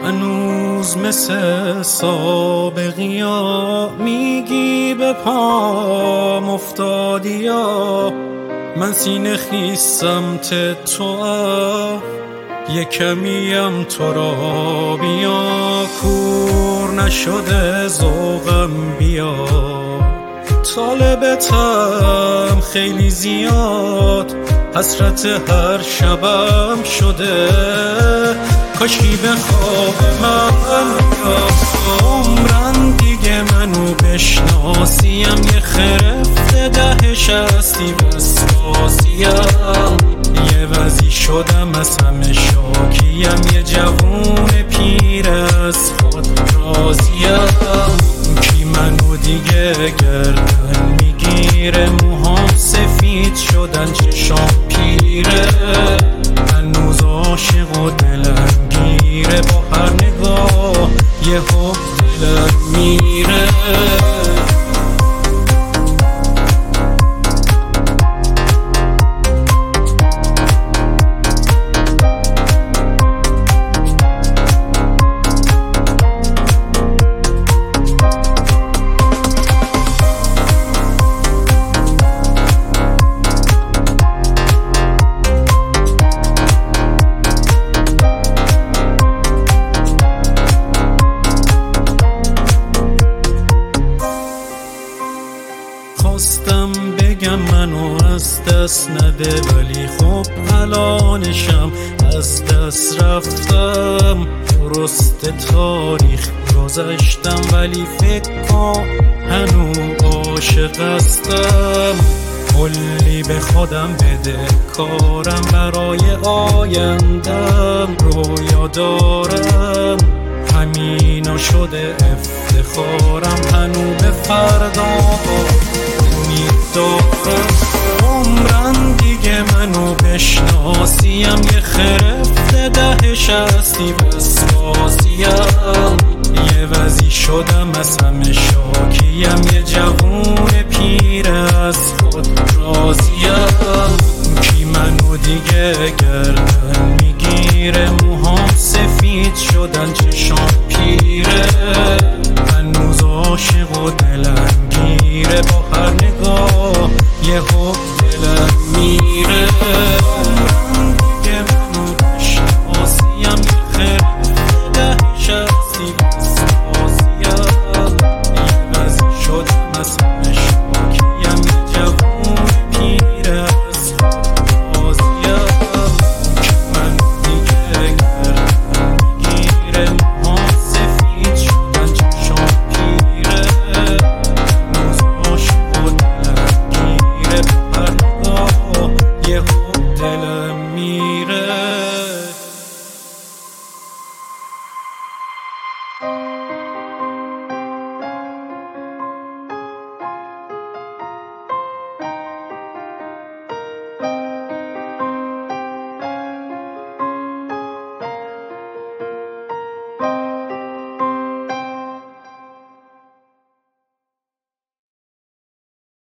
هنوز مثل سابقی ها میگی به پام افتادی یا من سینه خیز سمت تو یه کمیم تو را بیا، کور نشده ذوقم بیا، طالبتم خیلی زیاد، حسرت هر شبم شده، کاشکی به خواب من عمرن دیگه منو بشناسیم، یه خرفته 10-60 وسواسیم، یه وزی شدم از همه شاکیم، یه جوون پیر از خود راضیم، کی منو دیگه گردن میگیره، موهام سفید شدن چشام پیره، هنوز عاشق و دلم گیره، با هر نگاه یه حب دلم میره. خواستم بگم منو از دست نده، ولی خب الانشم از دست رفتم، درست تاریخ گذشتم ولی فکر کن هنو عاشق هستم، کلی به خودم بده کارم، برای آیندم رویا دارم، همینا شده افتخارم، هنو به فردا دارم، عمرن دیگه منو بشناسیم، یه خرفته 10-60 وسواسیم، یه وزی شدم از همه شاکیم، یه جوون پیر از خود راضیم، کی منو دیگه گردن میگیره، موهام سفید شدن چشام پیره، هنوز عاشق و دلم گیره، با هر نگاه یه حب